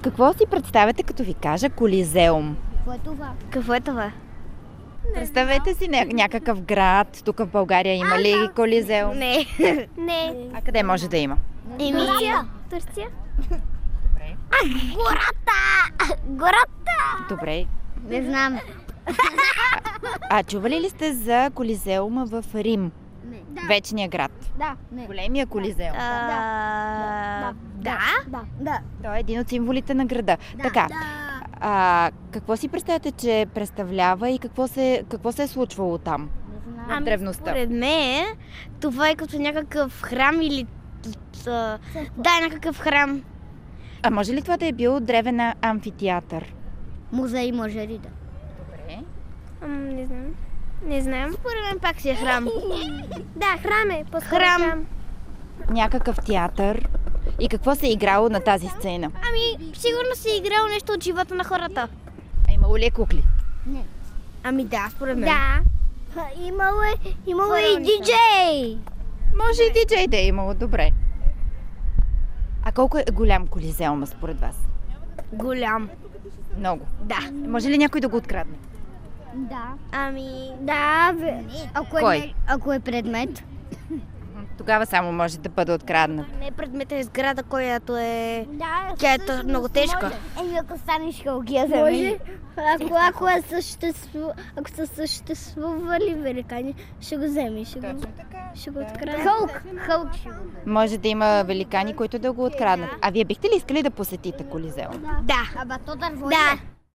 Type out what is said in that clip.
Какво си представяте, като ви кажа Колизеум? Какво е това? Какво е това? Представете си някакъв град. Тук в България има ли Колизеум? Не. Не. А къде може да има? Турция. Турция? Добре. Гората! Добре. Не знам. А чували ли сте за Колизеума в Рим? Не. Вечния град. Да. Не. Големия Колизеум. Да. Той е един от символите на града. Така. Какво си представяте, че представлява и какво се е случвало там? В древността. Според мен, това е като някакъв храм или... Да, някакъв храм. А може ли това да е бил древен амфитеатър? Музей може ли да? Добре. Не знам. Не знам. Според мен пак си е храм. Да, храм е. Храм. Някакъв театър. И какво се е играло на тази сцена? Сигурно си е играл нещо от живота на хората. А имало ли е кукли? Не. Да, според мен. Да. Имало и диджей. Може и диджей да е имало, добре. А колко е голям Колизеума според вас? Голям. Много. Да. Може ли някой да го открадне? Да. Да, Ако е предмет. Тогава само може да бъде откраднат. Не предмета е сграда, която е... Да. Тя е много тежка. Ако станеш халгия за Може, ако са съществували великани, ще го вземи, ще го открадне. Хълк. Може да има великани, които да го откраднат. А вие бихте ли искали да посетите Колизеум? Да. Аба то дърво Да.